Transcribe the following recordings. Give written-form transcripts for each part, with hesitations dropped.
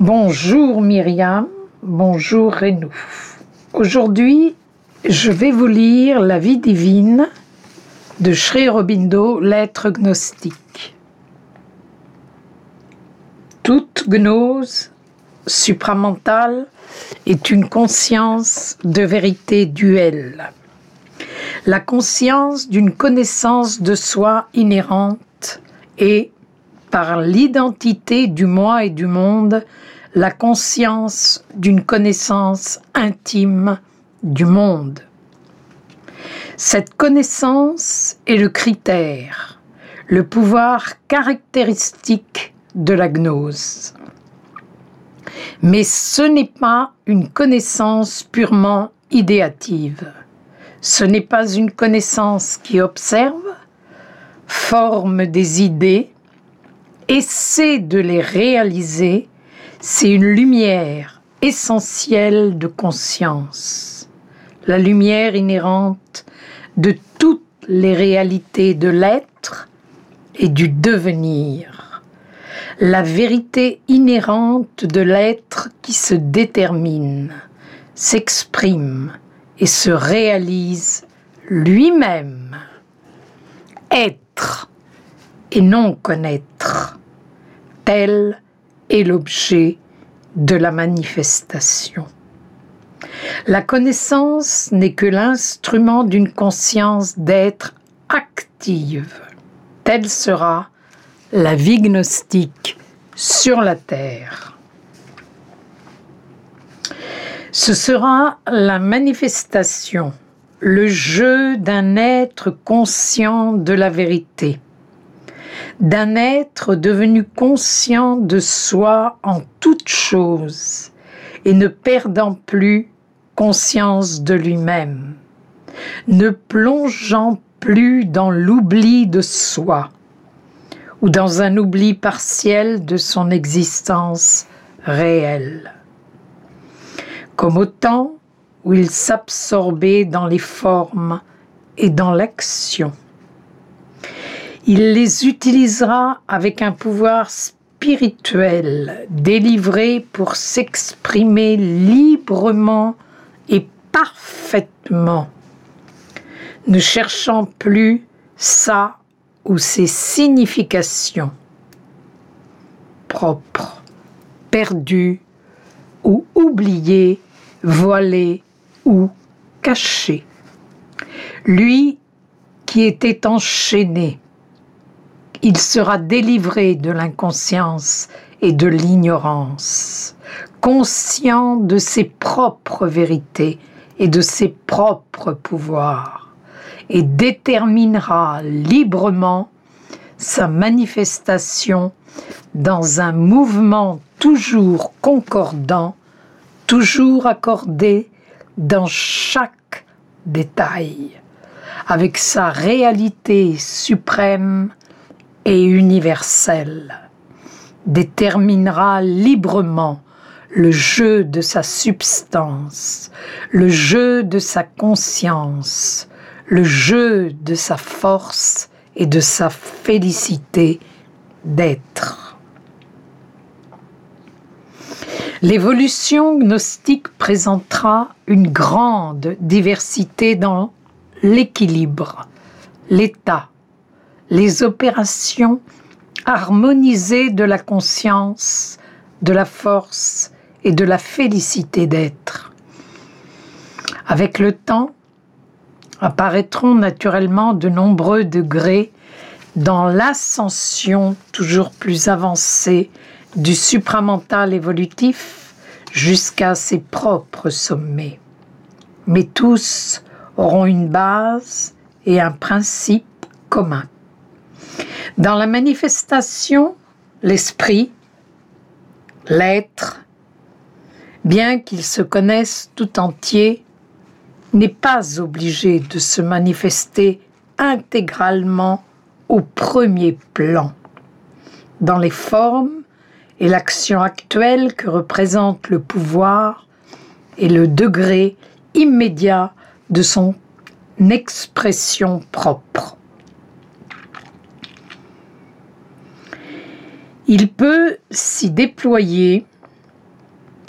Bonjour Myriam, bonjour Renou. Aujourd'hui, je vais vous lire La vie divine de Sri Aurobindo, l'être gnostique. Toute gnose supramentale est une conscience de vérité duelle. La conscience d'une connaissance de soi inhérente et, par l'identité du moi et du monde, la conscience d'une connaissance intime du monde. Cette connaissance est le critère, le pouvoir caractéristique de la gnose. Mais ce n'est pas une connaissance purement idéative. Ce n'est pas une connaissance qui observe, forme des idées, essaie de les réaliser. C'est une lumière essentielle de conscience, la lumière inhérente de toutes les réalités de l'être et du devenir, la vérité inhérente de l'être qui se détermine, s'exprime et se réalise lui-même. Être et non connaître, tel est l'objet de la manifestation. La connaissance n'est que l'instrument d'une conscience d'être active. Telle sera la vie gnostique sur la terre. Ce sera la manifestation, le jeu d'un être conscient de la vérité, d'un être devenu conscient de soi en toute chose et ne perdant plus conscience de lui-même, ne plongeant plus dans l'oubli de soi ou dans un oubli partiel de son existence réelle. Comme au temps où il s'absorbait dans les formes et dans l'action. Il les utilisera avec un pouvoir spirituel, délivré pour s'exprimer librement et parfaitement, ne cherchant plus sa ou ses significations propres, perdues ou oubliées, voilées ou cachées. Lui qui était enchaîné, il sera délivré de l'inconscience et de l'ignorance, conscient de ses propres vérités et de ses propres pouvoirs, et déterminera librement sa manifestation dans un mouvement toujours concordant, toujours accordé dans chaque détail, avec sa réalité suprême et universelle, déterminera librement le jeu de sa substance, le jeu de sa conscience, le jeu de sa force et de sa félicité d'être. L'évolution gnostique présentera une grande diversité dans l'équilibre, l'état, les opérations harmonisées de la conscience, de la force et de la félicité d'être. Avec le temps, apparaîtront naturellement de nombreux degrés dans l'ascension toujours plus avancée du supramental évolutif jusqu'à ses propres sommets. Mais tous auront une base et un principe commun. Dans la manifestation, l'esprit, l'être, bien qu'il se connaisse tout entier, n'est pas obligé de se manifester intégralement au premier plan. Dans les formes et l'action actuelle que représente le pouvoir et le degré immédiat de son expression propre. Il peut s'y déployer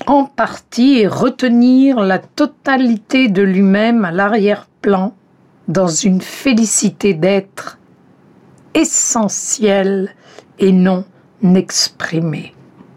en partie et retenir la totalité de lui-même à l'arrière-plan dans une félicité d'être essentielle et non exprimée.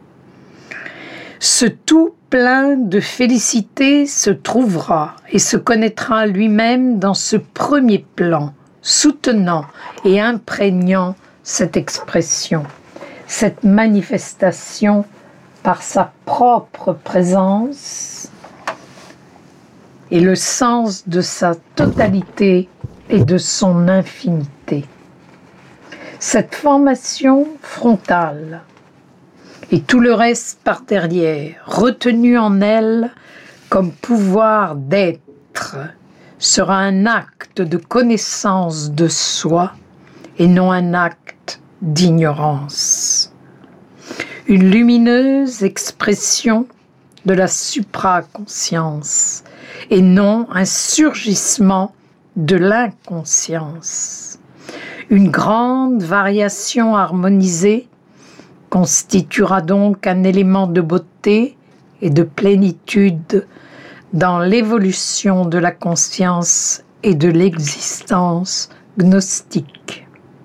Ce tout plein de félicité se trouvera et se connaîtra lui-même dans ce premier plan, soutenant et imprégnant cette expression, cette manifestation par sa propre présence et le sens de sa totalité et de son infinité. Cette formation frontale et tout le reste par derrière, retenu en elle comme pouvoir d'être, sera un acte de connaissance de soi et non un acte d'ignorance. Une lumineuse expression de la supraconscience et non un surgissement de l'inconscience. Une grande variation harmonisée constituera donc un élément de beauté et de plénitude dans l'évolution de la conscience et de l'existence gnostique.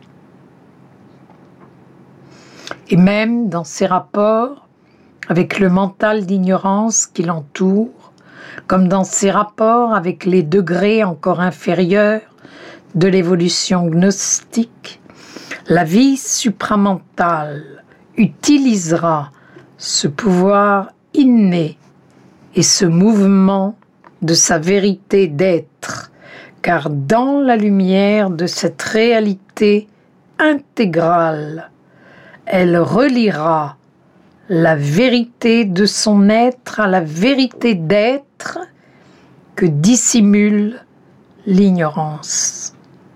Et même dans ses rapports avec le mental d'ignorance qui l'entoure, comme dans ses rapports avec les degrés encore inférieurs de l'évolution gnostique, la vie supramentale utilisera ce pouvoir inné et ce mouvement de sa vérité d'être, car dans la lumière de cette réalité intégrale, elle reliera la vérité de son être à la vérité d'être que dissimule l'ignorance.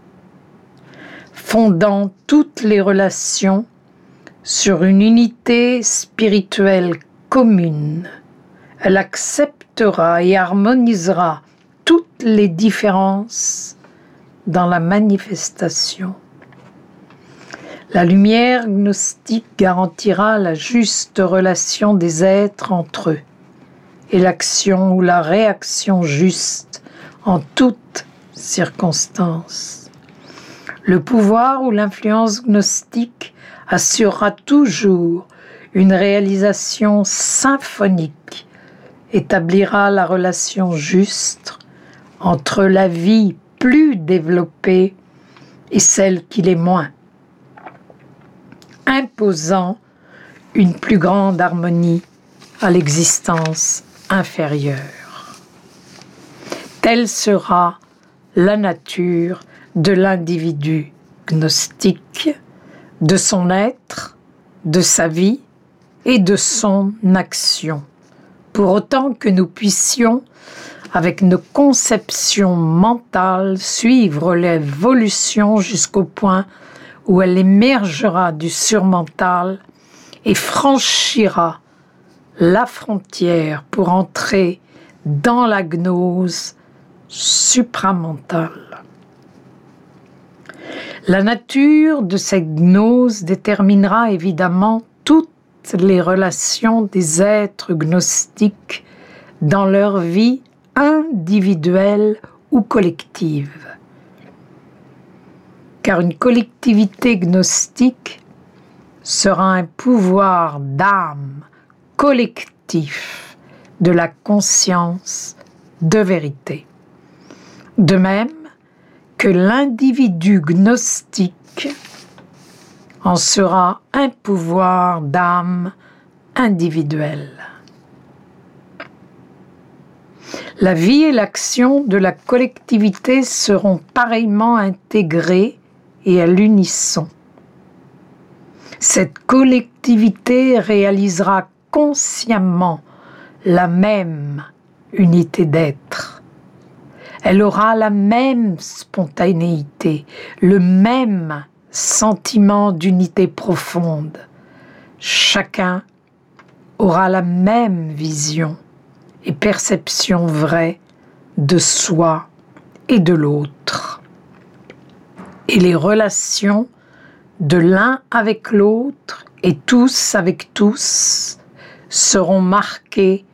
Fondant toutes les relations sur une unité spirituelle commune, elle acceptera et harmonisera toutes les différences dans la manifestation. La lumière gnostique garantira la juste relation des êtres entre eux et l'action ou la réaction juste en toutes circonstances. Le pouvoir ou l'influence gnostique assurera toujours une réalisation symphonique, établira la relation juste entre la vie plus développée et celle qui l'est moins, imposant une plus grande harmonie à l'existence inférieure. Telle sera la nature de l'individu gnostique, de son être, de sa vie et de son action. Pour autant que nous puissions, avec nos conceptions mentales, suivre l'évolution jusqu'au point où elle émergera du surmental et franchira la frontière pour entrer dans la gnose supramentale. La nature de cette gnose déterminera évidemment toutes les relations des êtres gnostiques dans leur vie individuelle ou collective. Car une collectivité gnostique sera un pouvoir d'âme collectif de la conscience de vérité. De même que l'individu gnostique en sera un pouvoir d'âme individuelle. La vie et l'action de la collectivité seront pareillement intégrées et à l'unisson. Cette collectivité réalisera consciemment la même unité d'être. Elle aura la même spontanéité, le même sentiment d'unité profonde. Chacun aura la même vision et perception vraie de soi et de l'autre. Et les relations de l'un avec l'autre et tous avec tous seront marquées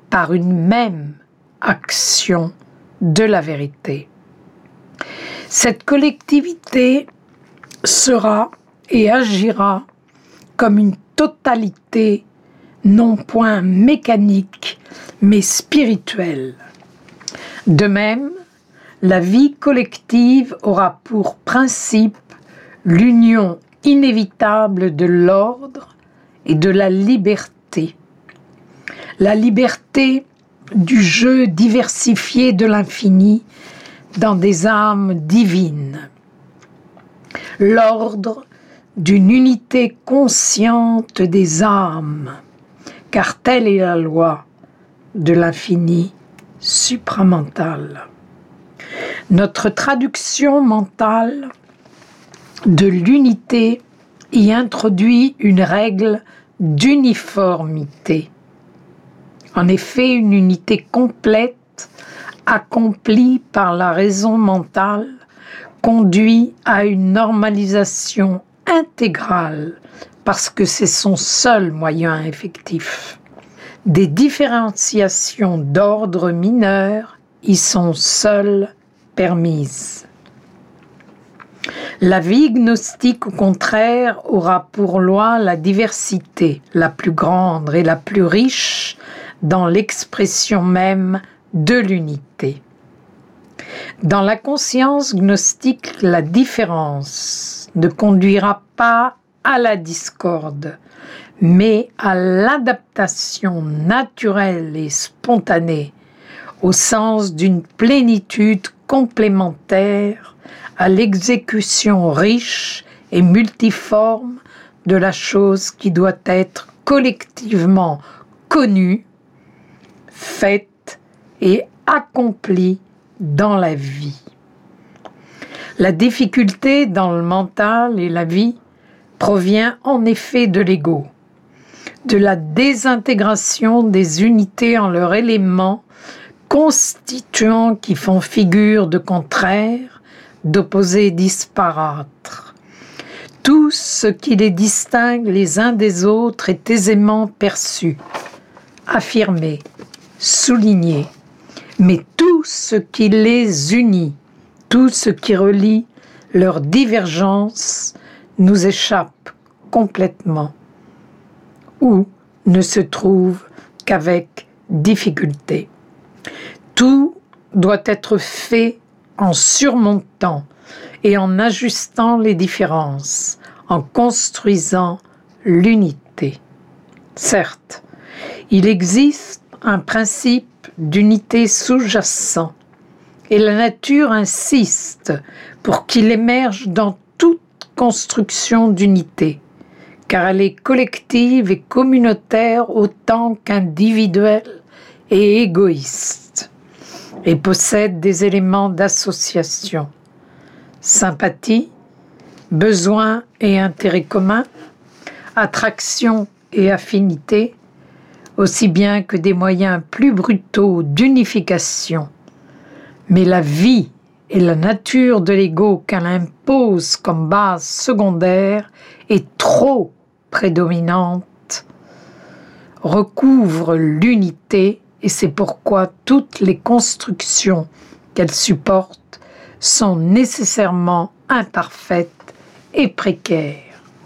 par une même action de la vérité. Cette collectivité sera et agira comme une totalité non point mécanique mais spirituelle. De même, la vie collective aura pour principe l'union inévitable de l'ordre et de la liberté. La liberté du jeu diversifié de l'infini dans des âmes divines. L'ordre d'une unité consciente des âmes, car telle est la loi de l'infini supramental. Notre traduction mentale de l'unité y introduit une règle d'uniformité. En effet, une unité complète, accomplie par la raison mentale, conduit à une normalisation intégrale parce que c'est son seul moyen effectif. Des différenciations d'ordre mineur y sont seules permises. La vie gnostique, au contraire, aura pour loi la diversité, la plus grande et la plus riche dans l'expression même de l'unité. Dans la conscience gnostique, la différence ne conduira pas à la discorde, mais à l'adaptation naturelle et spontanée, au sens d'une plénitude complémentaire à l'exécution riche et multiforme de la chose qui doit être collectivement connue, faite et accomplie dans la vie. La difficulté dans le mental et la vie provient en effet de l'ego, de la désintégration des unités en leurs éléments constituants qui font figure de contraires, d'opposés disparates. Tout ce qui les distingue les uns des autres est aisément perçu, affirmé, souligné, mais tout ce qui les unit, tout ce qui relie leurs divergences nous échappe complètement ou ne se trouve qu'avec difficulté. Tout doit être fait en surmontant et en ajustant les différences, en construisant l'unité. Certes, il existe un principe d'unité sous-jacent et la nature insiste pour qu'il émerge dans toute construction d'unité, car elle est collective et communautaire autant qu'individuelle et égoïste, et possède des éléments d'association, sympathie, besoins et intérêts communs, attraction et affinité, aussi bien que des moyens plus brutaux d'unification. Mais la vie et la nature de l'ego qu'elle impose comme base secondaire est trop prédominante, recouvre l'unité, et c'est pourquoi toutes les constructions qu'elle supporte sont nécessairement imparfaites et précaires.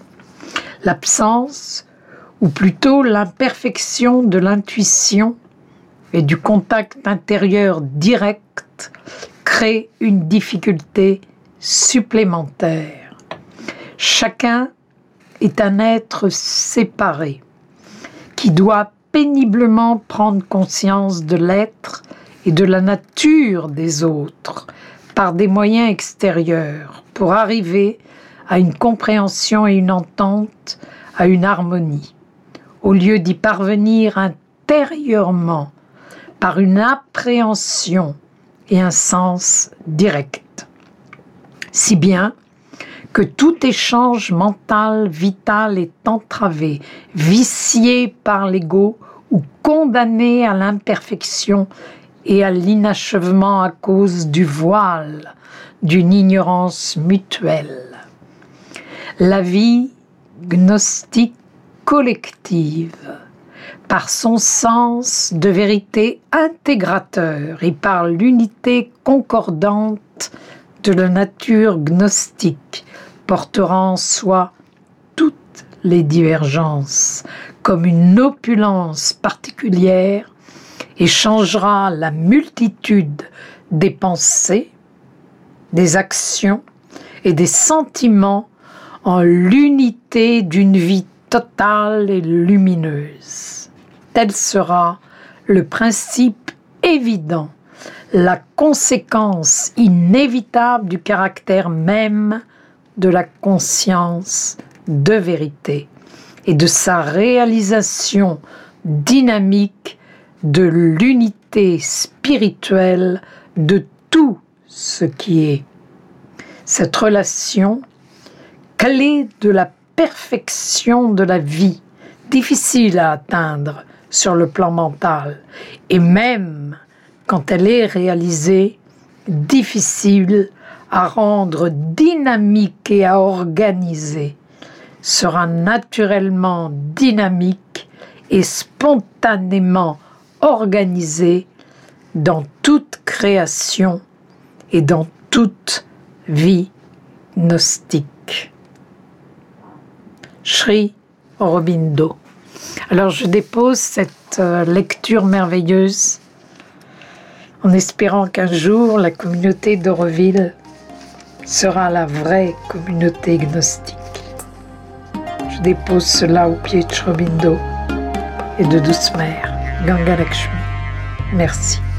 L'absence, ou plutôt l'imperfection de l'intuition et du contact intérieur direct crée une difficulté supplémentaire. Chacun est un être séparé qui doit péniblement prendre conscience de l'être et de la nature des autres par des moyens extérieurs pour arriver à une compréhension et une entente, à une harmonie, au lieu d'y parvenir intérieurement par une appréhension et un sens direct. Si bien que tout échange mental, vital est entravé, vicié par l'ego ou condamné à l'imperfection et à l'inachèvement à cause du voile, d'une ignorance mutuelle. La vie gnostique collective par son sens de vérité intégrateur et par l'unité concordante de la nature gnostique, portera en soi toutes les divergences comme une opulence particulière et changera la multitude des pensées, des actions et des sentiments en l'unité d'une vie totale et lumineuse. Tel sera le principe évident, la conséquence inévitable du caractère même de la conscience de vérité et de sa réalisation dynamique de l'unité spirituelle de tout ce qui est. Cette relation, clé de la perfection de la vie, difficile à atteindre sur le plan mental, et même quand elle est réalisée, difficile à rendre dynamique et à organiser, sera naturellement dynamique et spontanément organisée dans toute création et dans toute vie gnostique. Sri Aurobindo. Alors je dépose cette lecture merveilleuse en espérant qu'un jour la communauté d'Auroville sera la vraie communauté gnostique. Je dépose cela au pied de Sri Aurobindo et de Douce Mère, Ganga Lakshmi. Merci.